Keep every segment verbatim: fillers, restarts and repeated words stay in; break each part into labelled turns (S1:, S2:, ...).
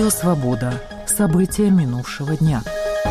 S1: Радио «Свобода». События минувшего дня.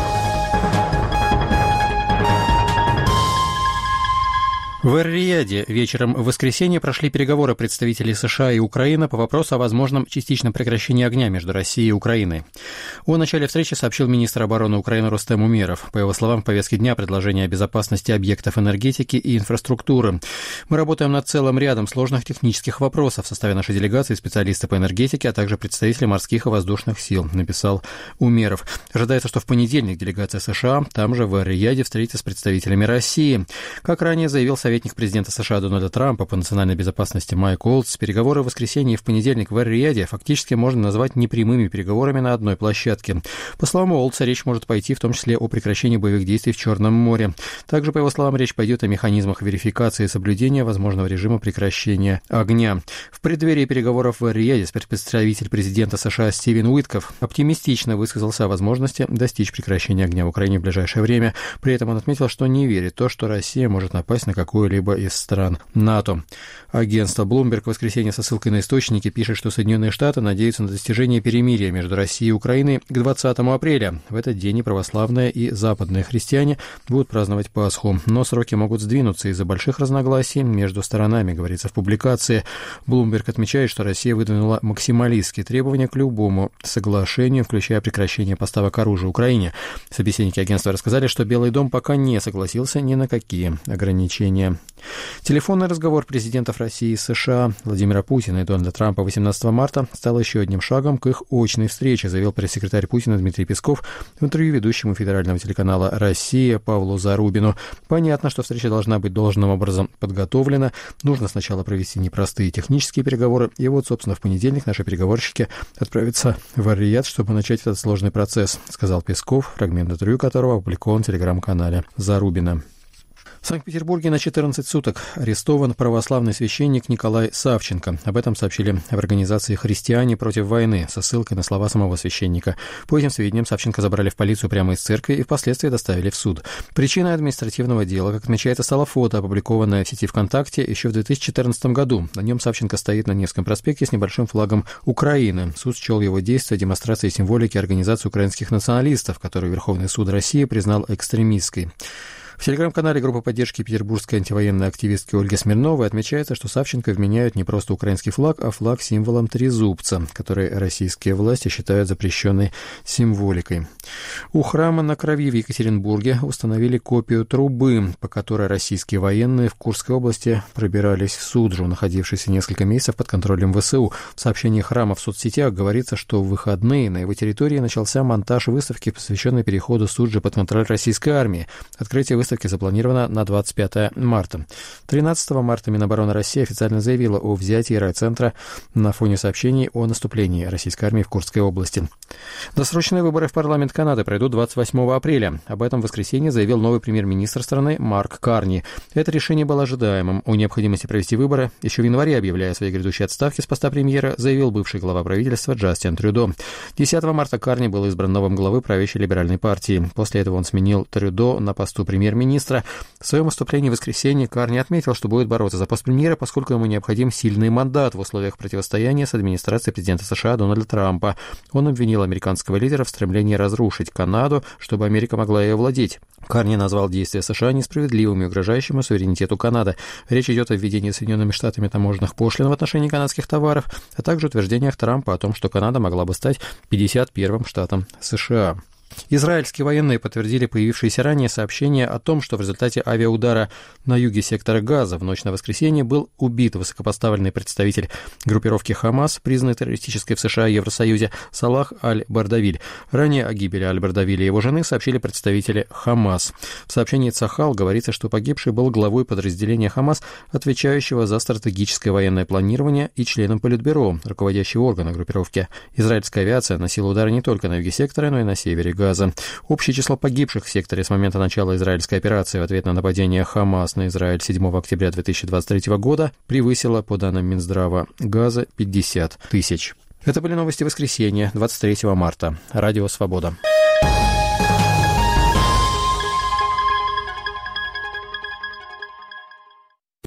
S2: В Эр-Рияде вечером в воскресенье прошли переговоры представителей США и Украины по вопросу о возможном частичном прекращении огня между Россией и Украиной. О начале встречи сообщил министр обороны Украины Рустем Умеров. По его словам, в повестке дня предложение о безопасности объектов энергетики и инфраструктуры. Мы работаем над целым рядом сложных технических вопросов. В составе нашей делегации специалисты по энергетике, а также представители морских и воздушных сил, написал Умеров. Ожидается, что в понедельник делегация США там же в Эр-Рияде встретится с представителями России. Как ранее заявил советник президента США Дональда Трампа по национальной безопасности Майк Уолтс, переговоры в воскресенье и в понедельник в Эр-Рияде фактически можно назвать непрямыми переговорами на одной площадке. По словам Уолтса, речь может пойти в том числе о прекращении боевых действий в Черном море. Также, по его словам, речь пойдет о механизмах верификации и соблюдения возможного режима прекращения огня. В преддверии переговоров в Эр-Рияде спецпредставитель президента США Стивен Уитков оптимистично высказался о возможности достичь прекращения огня в Украине в ближайшее время. При этом он отметил, что не верит в то, что Россия может напасть на какую либо из стран НАТО. Агентство Bloomberg в воскресенье со ссылкой на источники пишет, что Соединенные Штаты надеются на достижение перемирия между Россией и Украиной к двадцатому апреля. В этот день и православные, и западные христиане будут праздновать Пасху. Но сроки могут сдвинуться из-за больших разногласий между сторонами, говорится в публикации. Bloomberg отмечает, что Россия выдвинула максималистские требования к любому соглашению, включая прекращение поставок оружия Украине. Собеседники агентства рассказали, что Белый дом пока не согласился ни на какие ограничения. Телефонный разговор президентов России и США Владимира Путина и Дональда Трампа восемнадцатого марта стал еще одним шагом к их очной встрече, заявил пресс-секретарь Путина Дмитрий Песков в интервью ведущему федерального телеканала «Россия» Павлу Зарубину. Понятно, что встреча должна быть должным образом подготовлена. Нужно сначала провести непростые технические переговоры. И вот, собственно, в понедельник наши переговорщики отправятся в Эр-Рияд, чтобы начать этот сложный процесс, сказал Песков, фрагмент интервью которого опубликован в телеграм-канале Зарубина. В Санкт-Петербурге на четырнадцать суток арестован православный священник Николай Савченко. Об этом сообщили в организации «Христиане против войны» со ссылкой на слова самого священника. По этим сведениям, Савченко забрали в полицию прямо из церкви и впоследствии доставили в суд. Причиной административного дела, как отмечается, стало фото, опубликованное в сети ВКонтакте еще в две тысячи четырнадцатом году. На нем Савченко стоит на Невском проспекте с небольшим флагом Украины. Суд счел его действия демонстрацией символики организации украинских националистов, которую Верховный суд России признал экстремистской. В телеграм-канале группы поддержки петербургской антивоенной активистки Ольги Смирновой отмечается, что Савченко вменяют не просто украинский флаг, а флаг символом трезубца, который российские власти считают запрещенной символикой. У храма на Крови в Екатеринбурге установили копию трубы, по которой российские военные в Курской области пробирались в Суджу, находившийся несколько месяцев под контролем ВСУ. В сообщении храма в соцсетях говорится, что в выходные на его территории начался монтаж выставки, посвященной переходу Суджи под контроль российской армии. Открытие выставки запланировано на двадцать пятое марта. тринадцатого марта Минобороны России официально заявила о взятии райцентра на фоне сообщений о наступлении российской армии в Курской области. Досрочные выборы в парламент Канады пройдут двадцать восьмого апреля. Об этом в воскресенье заявил новый премьер-министр страны Марк Карни. Это решение было ожидаемым. О необходимости провести выборы еще в январе, объявляя свои грядущие отставки с поста премьера, заявил бывший глава правительства Джастин Трюдо. десятого марта Карни был избран новым главой правящей либеральной партии. После этого он сменил Трюдо на посту премьер-министра. Министра. В своем выступлении в воскресенье Карни отметил, что будет бороться за пост премьера, поскольку ему необходим сильный мандат в условиях противостояния с администрацией президента США Дональда Трампа. Он обвинил американского лидера в стремлении разрушить Канаду, чтобы Америка могла ее владеть. Карни назвал действия США несправедливыми и угрожающими суверенитету Канады. Речь идет о введении Соединенными Штатами таможенных пошлин в отношении канадских товаров, а также утверждениях Трампа о том, что Канада могла бы стать пятьдесят первым штатом США. Израильские военные подтвердили появившиеся ранее сообщения о том, что в результате авиаудара на юге сектора Газа в ночь на воскресенье был убит высокопоставленный представитель группировки Хамас, признанной террористической в США и Евросоюзе, Салах Аль-Бардавиль. Ранее о гибели Аль-Бардавиля и его жены сообщили представители Хамас. В сообщении Цахал говорится, что погибший был главой подразделения Хамас, отвечающего за стратегическое военное планирование, и членом Политбюро, руководящего органа группировки. Израильская авиация наносила удары не только на юге сектора, но и на севере Газа. Общее число погибших в секторе с момента начала израильской операции в ответ на нападение Хамас на Израиль седьмого октября две тысячи двадцать третьего года превысило, по данным Минздрава Газа, пятьдесят тысяч. Это были новости воскресенья, двадцать третьего марта. Радио «Свобода».